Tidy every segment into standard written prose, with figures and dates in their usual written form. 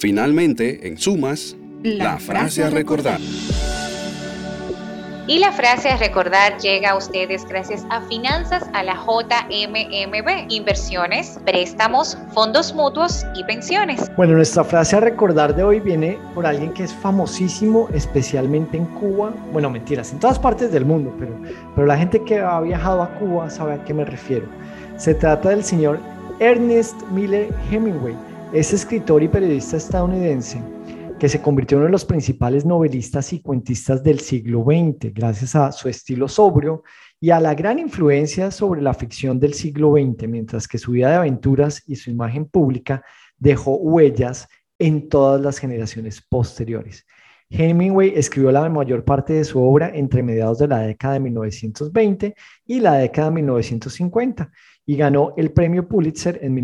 Finalmente, en sumas, la frase a recordar. Y la frase a recordar llega a ustedes gracias a Finanzas a la JMMB, inversiones, préstamos, fondos mutuos y pensiones. Bueno, nuestra frase a recordar de hoy viene por alguien que es famosísimo, especialmente en Cuba. Bueno, mentiras, en todas partes del mundo, pero la gente que ha viajado a Cuba sabe a qué me refiero. Se trata del señor Ernest Miller Hemingway. Es escritor y periodista estadounidense que se convirtió en uno de los principales novelistas y cuentistas del siglo XX, gracias a su estilo sobrio y a la gran influencia sobre la ficción del siglo XX, mientras que su vida de aventuras y su imagen pública dejó huellas en todas las generaciones posteriores. Hemingway escribió la mayor parte de su obra entre mediados de la década de 1920 y la década de 1950 y ganó el premio Pulitzer en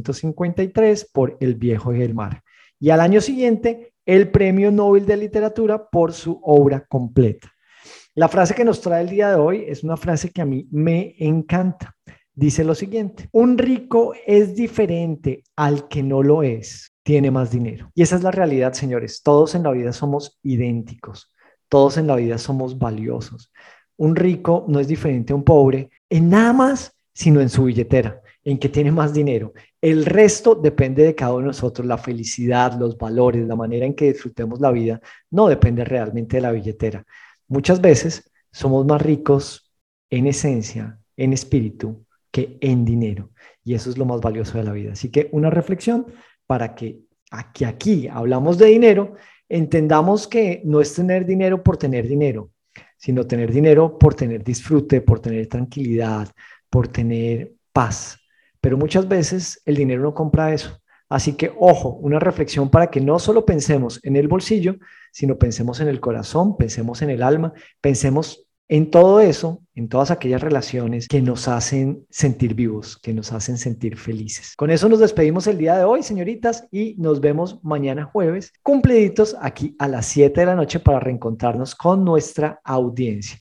1953 por El viejo y el mar. Y al año siguiente, el Premio Nobel de Literatura por su obra completa. La frase que nos trae el día de hoy es una frase que a mí me encanta. Dice lo siguiente: un rico es diferente al que no lo es, tiene más dinero. Y esa es la realidad, señores. Todos en la vida somos idénticos. Todos en la vida somos valiosos. Un rico no es diferente a un pobre en nada más, sino en su billetera, en que tiene más dinero. El resto depende de cada uno de nosotros. La felicidad, los valores, la manera en que disfrutemos la vida, no depende realmente de la billetera. Muchas veces somos más ricos en esencia, en espíritu, que en dinero. Y eso es lo más valioso de la vida. Así que una reflexión para que aquí hablamos de dinero, entendamos que no es tener dinero por tener dinero, sino tener dinero por tener disfrute, por tener tranquilidad, por tener paz. Pero muchas veces el dinero no compra eso. Así que, ojo, una reflexión para que no solo pensemos en el bolsillo, sino pensemos en el corazón, pensemos en el alma, pensemos en todo eso, en todas aquellas relaciones que nos hacen sentir vivos, que nos hacen sentir felices. Con eso nos despedimos el día de hoy, señoritas, y nos vemos mañana jueves, cumpliditos aquí a las 7 de la noche para reencontrarnos con nuestra audiencia.